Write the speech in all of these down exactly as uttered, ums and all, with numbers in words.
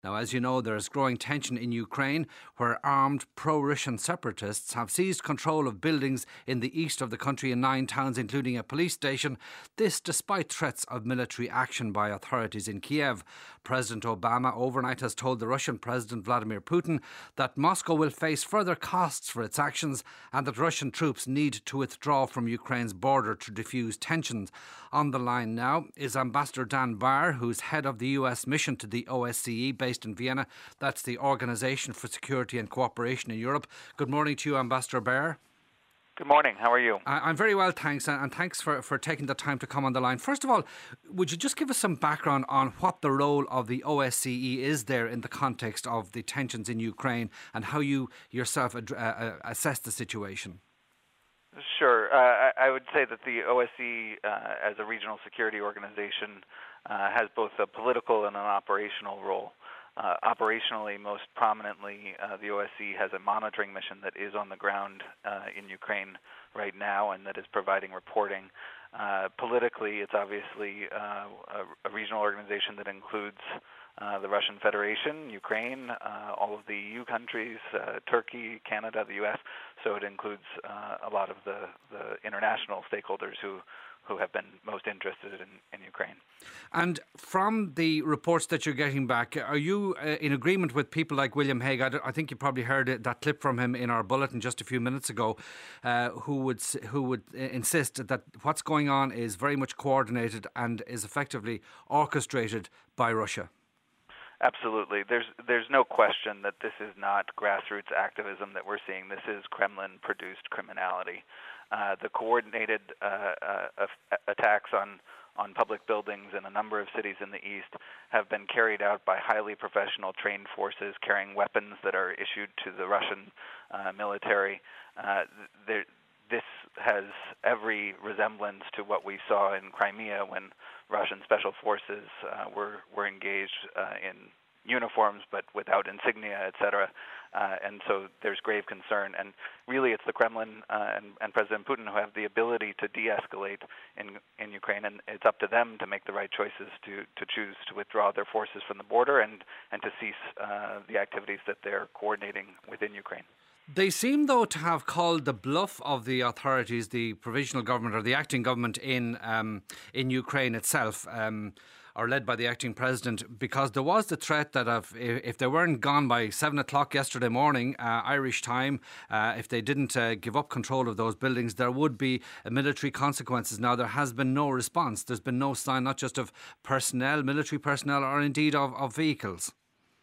Now, as you know, there is growing tension in Ukraine, where armed pro-Russian separatists have seized control of buildings in the east of the country in nine towns, including a police station. This despite threats of military action by authorities in Kiev. President Obama overnight has told the Russian President Vladimir Putin that Moscow will face further costs for its actions and that Russian troops need to withdraw from Ukraine's border to defuse tensions. On the line now is Ambassador Dan Barr, who's head of the U S mission to the O S C E based in Vienna. That's the Organisation for Security and Cooperation in Europe. Good morning to you, Ambassador Barr. Good morning. How are you? I'm very well, thanks, and thanks for, for taking the time to come on the line. First of all, would you just give us some background on what the role of the O S C E is there in the context of the tensions in Ukraine and how you yourself ad- uh, assess the situation? Sure. Uh, I would say that the O S C E, uh, as a regional security organization, uh, has both a political and an operational role. Uh, operationally, most prominently, uh, the O S C E has a monitoring mission that is on the ground uh, in Ukraine right now and that is providing reporting. Uh, politically, it's obviously uh, a, a regional organization that includes uh, the Russian Federation, Ukraine, uh, all of the E U countries, uh, Turkey, Canada, the U S, so it includes uh, a lot of the, the international stakeholders who who have been most interested in, in Ukraine. And from the reports that you're getting back, are you uh, in agreement with people like William Hague? I, I think you probably heard it, that clip from him in our bulletin just a few minutes ago, uh, who would who would insist that what's going on is very much coordinated and is effectively orchestrated by Russia? Absolutely. There's there's no question that this is not grassroots activism that we're seeing. This is Kremlin-produced criminality. Uh, the coordinated uh, uh, attacks on, on public buildings in a number of cities in the east have been carried out by highly professional trained forces carrying weapons that are issued to the Russian uh, military. Uh, there, this has every resemblance to what we saw in Crimea when Russian special forces uh, were, were engaged uh, in uniforms but without insignia, et cetera. Uh, and so there's grave concern. And really it's the Kremlin uh, and, and President Putin who have the ability to de-escalate in, in Ukraine, and it's up to them to make the right choices to, to choose to withdraw their forces from the border and, and to cease uh, the activities that they're coordinating within Ukraine. They seem, though, to have called the bluff of the authorities, the provisional government or the acting government in um, in Ukraine itself, um, or led by the acting president, because there was the threat that if, if they weren't gone by seven o'clock yesterday morning, uh, Irish time, uh, if they didn't uh, give up control of those buildings, there would be military consequences. Now, there has been no response. There's been no sign, not just of personnel, military personnel, or indeed of, of vehicles.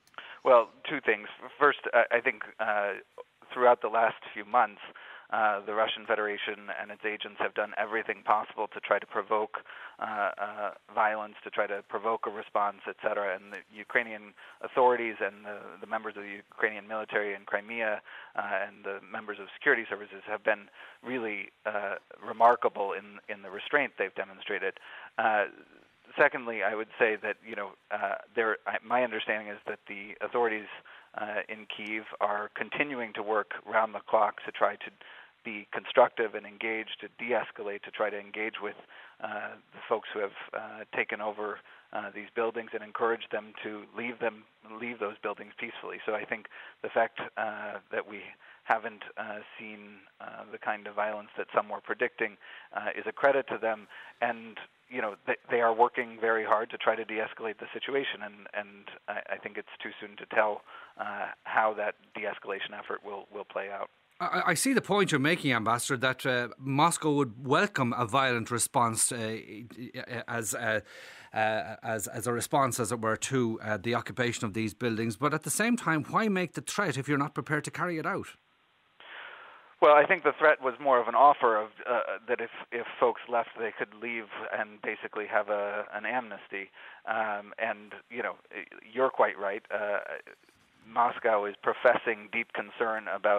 Well, two things. First, I think uh, throughout the last few months, uh, the Russian Federation and its agents have done everything possible to try to provoke uh, uh, violence, to try to provoke a response, et cetera. And the Ukrainian authorities and the, the members of the Ukrainian military in Crimea uh, and the members of security services have been really uh, remarkable in, in the restraint they've demonstrated. Uh, Secondly, I would say that, you know, uh, there. I, my understanding is that the authorities uh, in Kyiv are continuing to work round the clock to try to be constructive and engage, to de-escalate, to try to engage with uh, the folks who have uh, taken over uh, these buildings and encourage them to leave them, leave those buildings peacefully. So I think the fact uh, that we haven't uh, seen uh, the kind of violence that some were predicting uh, is a credit to them. And you know, they, they are working very hard to try to de-escalate the situation, and, and I, I think it's too soon to tell uh, how that de-escalation effort will, will play out. I, I see the point you're making, Ambassador, that uh, Moscow would welcome a violent response uh, as, uh, uh, as as a response, as it were, to uh, the occupation of these buildings. But at the same time, why make the threat if you're not prepared to carry it out? Well, I think the threat was more of an offer of uh, that if, if folks left, they could leave and basically have a an amnesty. Um, and you know, you're quite right. Uh, Moscow is professing deep concern about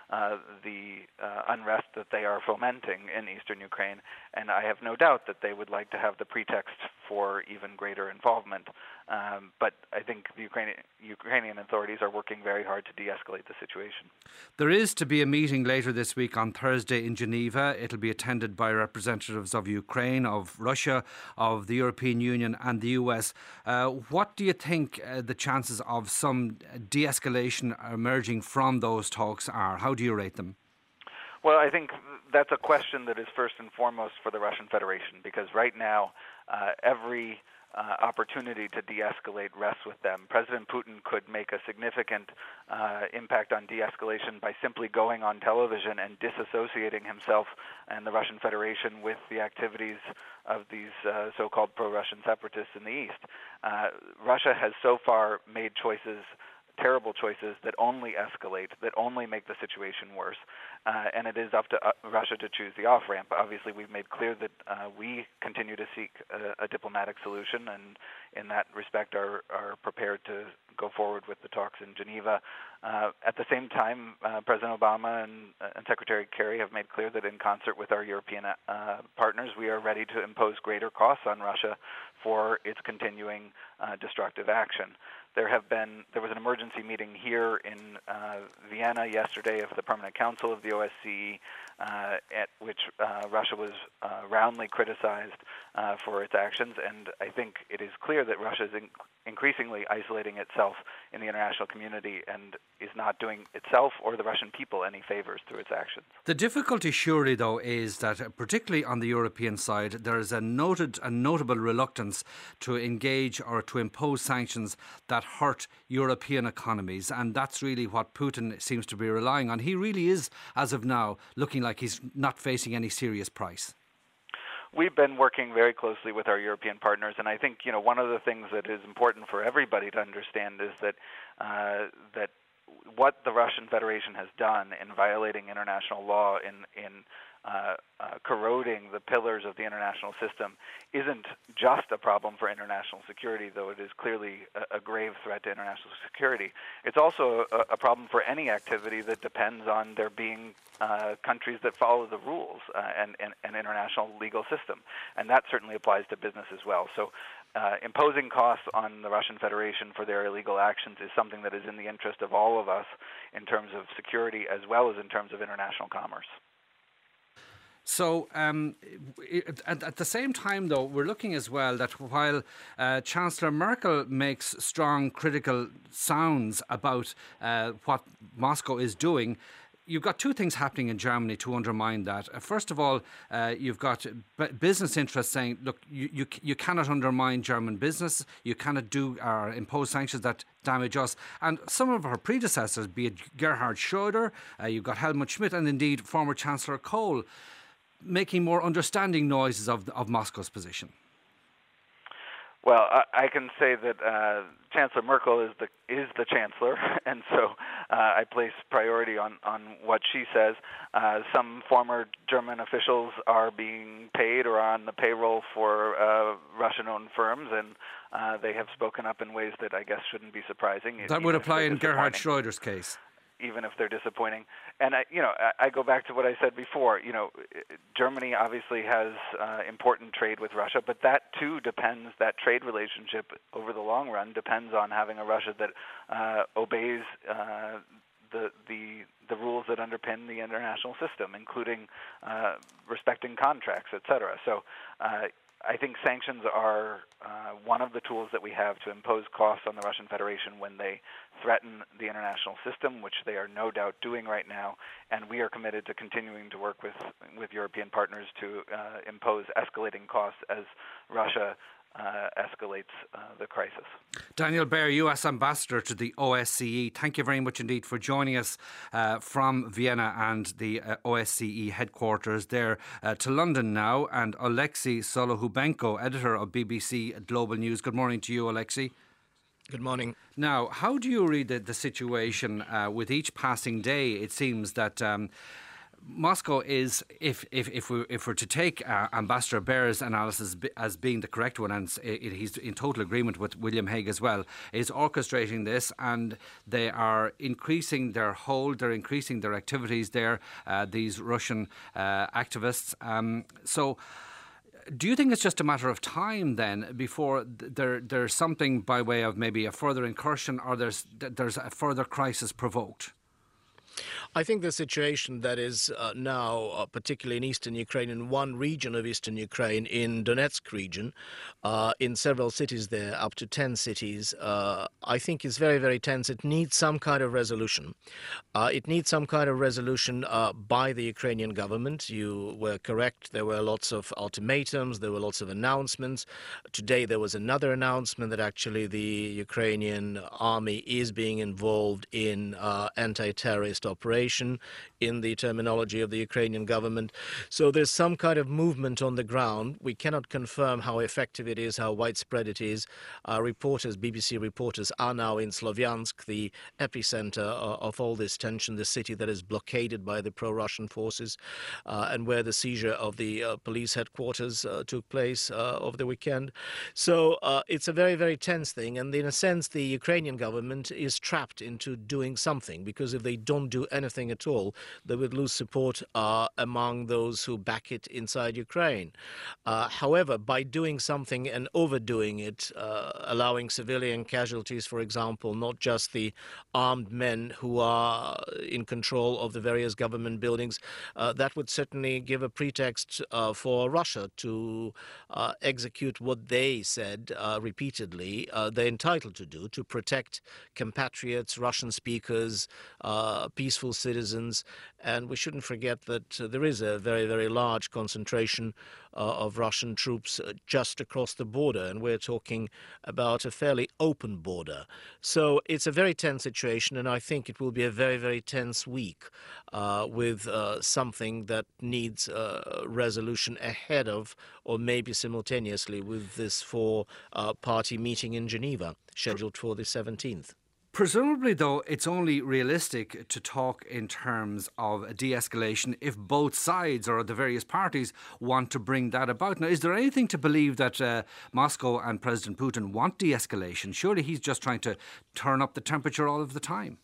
uh, the uh, unrest that they are fomenting in eastern Ukraine. And I have no doubt that they would like to have the pretext for even greater involvement. Um, but I think the Ukrainian, Ukrainian authorities are working very hard to de-escalate the situation. There is to be a meeting later this week on Thursday in Geneva. It'll be attended by representatives of Ukraine, of Russia, of the European Union and the U S. Uh, what do you think uh, the chances of some de-escalation emerging from those talks are? How do you rate them? Well, I think that's a question that is first and foremost for the Russian Federation, because right now uh, every uh, opportunity to de-escalate rests with them. President Putin could make a significant uh, impact on de-escalation by simply going on television and disassociating himself and the Russian Federation with the activities of these uh, so-called pro-Russian separatists in the east. Uh, Russia has so far made choices terrible choices that only escalate, that only make the situation worse, uh, and it is up to uh, Russia to choose the off-ramp. Obviously, we've made clear that uh, we continue to seek a, a diplomatic solution, and in that respect are, are prepared to go forward with the talks in Geneva. Uh, at the same time, uh, President Obama and, uh, and Secretary Kerry have made clear that in concert with our European uh, partners, we are ready to impose greater costs on Russia for its continuing uh, destructive action. There have been there was an emergency meeting here in uh, Vienna yesterday of the Permanent Council of the O S C E, uh, at which uh, Russia was uh, roundly criticized uh, for its actions, and I think it is clear that Russia is in- increasingly isolating itself in the international community and is not doing itself or the Russian people any favors through its actions. The difficulty surely, though, is that uh, particularly on the European side, there is a noted a notable reluctance to engage or to impose sanctions that hurt European economies, and that's really what Putin seems to be relying on. He really is, as of now, looking like he's not facing any serious price. We've been working very closely with our European partners, and I think you know one of the things that is important for everybody to understand is that uh, that what the Russian Federation has done in violating international law, in in uh, uh, corroding the pillars of the international system, isn't just a problem for international security, though it is clearly a, a grave threat to international security. It's also a, a problem for any activity that depends on there being uh, countries that follow the rules uh, and, and an international legal system, and that certainly applies to business as well. So. Uh, imposing costs on the Russian Federation for their illegal actions is something that is in the interest of all of us in terms of security as well as in terms of international commerce. So um, at, at the same time, though, we're looking as well that while uh, Chancellor Merkel makes strong critical sounds about uh, what Moscow is doing, you've got two things happening in Germany to undermine that. Uh, first of all, uh, you've got b- business interests saying, look, you, you you cannot undermine German business. You cannot do or impose sanctions that damage us. And some of her predecessors, be it Gerhard Schröder, uh, you've got Helmut Schmidt, and indeed former Chancellor Kohl, making more understanding noises of, of Moscow's position. Well, I, I can say that uh, Chancellor Merkel is the is the chancellor, and so uh, I place priority on, on what she says. Uh, some former German officials are being paid or on the payroll for uh, Russian-owned firms, and uh, they have spoken up in ways that I guess shouldn't be surprising. That would apply in Gerhard Schröder's case. Even if they're disappointing. And, I, you know, I, I go back to what I said before. You know, Germany obviously has uh, important trade with Russia, but that, too, depends, that trade relationship over the long run depends on having a Russia that uh, obeys uh, the, the, the rules that underpin the international system, including uh, respecting contracts, et cetera. So uh, I think sanctions are uh, one of the tools that we have to impose costs on the Russian Federation when they threaten the international system, which they are no doubt doing right now, and we are committed to continuing to work with with European partners to uh, impose escalating costs as Russia uh, escalates uh, the crisis. Daniel Baer, U S Ambassador to the O S C E, thank you very much indeed for joining us uh, from Vienna and the uh, O S C E headquarters there uh, to London now. And Alexei Solohubenko, editor of B B C Global News. Good morning to you, Alexei. Good morning. Now, how do you read the, the situation uh, with each passing day? It seems that um, Moscow is, if if if we if we're to take uh, Ambassador Baer's analysis as being the correct one, and it, he's in total agreement with William Hague as well, is orchestrating this, and they are increasing their hold, they're increasing their activities there. Uh, these Russian uh, activists. Um, so. Do you think it's just a matter of time then before there there's something by way of maybe a further incursion, or there's there's a further crisis provoked? I think the situation that is uh, now, uh, particularly in eastern Ukraine, in one region of eastern Ukraine, in Donetsk region, uh, in several cities there, up to ten cities, uh, I think is very, very tense. It needs some kind of resolution. Uh, it needs some kind of resolution uh, by the Ukrainian government. You were correct. There were lots of ultimatums. There were lots of announcements. Today there was another announcement that actually the Ukrainian army is being involved in uh, anti-terrorist operation in the terminology of the Ukrainian government. So there's some kind of movement on the ground. We cannot confirm how effective it is, how widespread it is. Uh, reporters, B B C reporters, are now in Slovyansk, the epicenter uh, of all this tension, the city that is blockaded by the pro-Russian forces, uh, and where the seizure of the uh, police headquarters uh, took place uh, over the weekend. So uh, it's a very, very tense thing. And in a sense, the Ukrainian government is trapped into doing something, because if they don't do anything at all, they would lose support uh, among those who back it inside Ukraine. Uh, however, by doing something and overdoing it, uh, allowing civilian casualties, for example, not just the armed men who are in control of the various government buildings, uh, that would certainly give a pretext uh, for Russia to uh, execute what they said uh, repeatedly uh, they're entitled to do, to protect compatriots, Russian speakers, uh, peaceful citizens. And we shouldn't forget that uh, there is a very, very large concentration uh, of Russian troops uh, just across the border, and we're talking about a fairly open border. So it's a very tense situation, and I think it will be a very, very tense week uh, with uh, something that needs uh, resolution ahead of, or maybe simultaneously with, this four-party uh, meeting in Geneva, scheduled for the seventeenth. Presumably, though, it's only realistic to talk in terms of a de-escalation if both sides or the various parties want to bring that about. Now, is there anything to believe that uh, Moscow and President Putin want de-escalation? Surely he's just trying to turn up the temperature all of the time.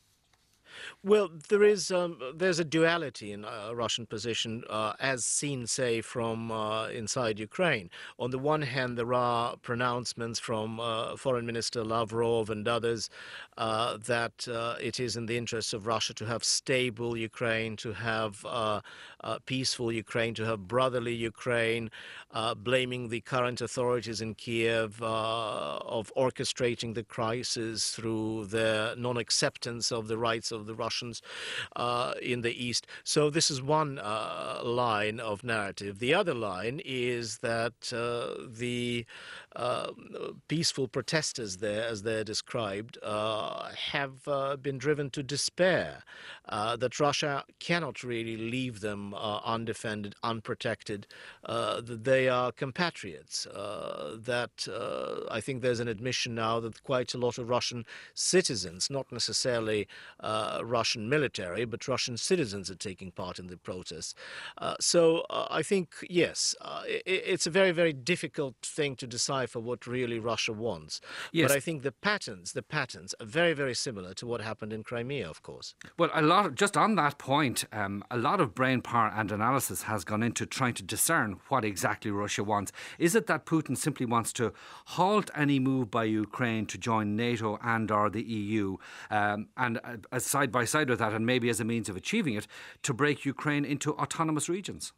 Well, there is um, there's a duality in uh, Russian position, uh, as seen, say, from uh, inside Ukraine. On the one hand, there are pronouncements from uh, Foreign Minister Lavrov and others uh, that uh, it is in the interests of Russia to have stable Ukraine, to have uh, uh, peaceful Ukraine, to have brotherly Ukraine, uh, blaming the current authorities in Kiev uh, of orchestrating the crisis through their non-acceptance of the rights of the Russians uh, in the east. So this is one uh, line of narrative. The other line is that uh, the uh, peaceful protesters there, as they're described, uh, have uh, been driven to despair, uh, that Russia cannot really leave them uh, undefended, unprotected, uh, that they are compatriots, uh, that uh, I think there's an admission now that quite a lot of Russian citizens, not necessarily uh, Russian military, but Russian citizens are taking part in the protests. Uh, so uh, I think, yes, uh, it, it's a very, very difficult thing to decipher what really Russia wants. Yes. But I think the patterns, the patterns are very, very similar to what happened in Crimea, of course. Well, a lot of, just on that point, um, a lot of brain power and analysis has gone into trying to discern what exactly Russia wants. Is it that Putin simply wants to halt any move by Ukraine to join NATO and or the E U, um, and uh, side by side with that, and maybe as a means of achieving it, to break Ukraine into autonomous regions?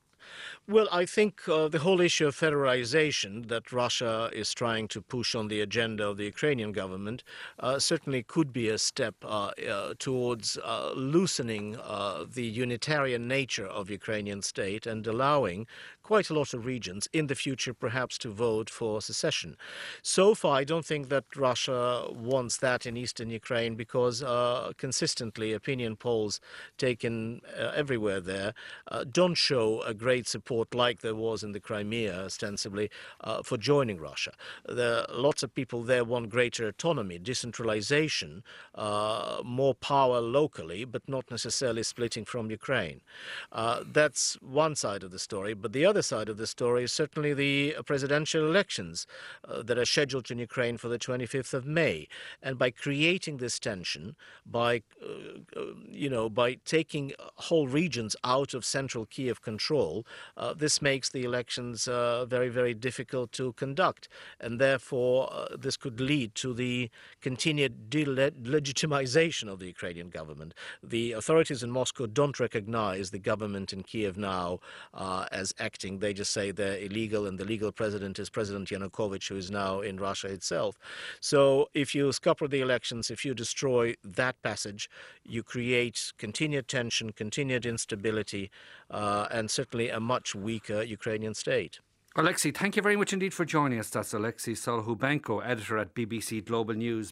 Well, I think uh, the whole issue of federalization that Russia is trying to push on the agenda of the Ukrainian government uh, certainly could be a step uh, uh, towards uh, loosening uh, the unitarian nature of Ukrainian state and allowing quite a lot of regions in the future perhaps to vote for secession. So far, I don't think that Russia wants that in eastern Ukraine because uh, consistently opinion polls taken uh, everywhere there uh, don't show a great support like there was in the Crimea, ostensibly, uh, for joining Russia. There, lots of people there want greater autonomy, decentralization, uh, more power locally, but not necessarily splitting from Ukraine. Uh, that's one side of the story, but the other side of the story is certainly the presidential elections uh, that are scheduled in Ukraine for the twenty-fifth of May. And by creating this tension, by, uh, you know, by taking whole regions out of central Kiev control, uh, this makes the elections uh, very, very difficult to conduct. And therefore, uh, this could lead to the continued delegitimization of the Ukrainian government. The authorities in Moscow don't recognize the government in Kiev now uh, as acting. They just say they're illegal, and the legal president is President Yanukovych, who is now in Russia itself. So if you scupper the elections, if you destroy that passage, you create continued tension, continued instability, uh, and certainly a much weaker Ukrainian state. Alexei, thank you very much indeed for joining us. That's Alexei Solohubenko, editor at B B C Global News.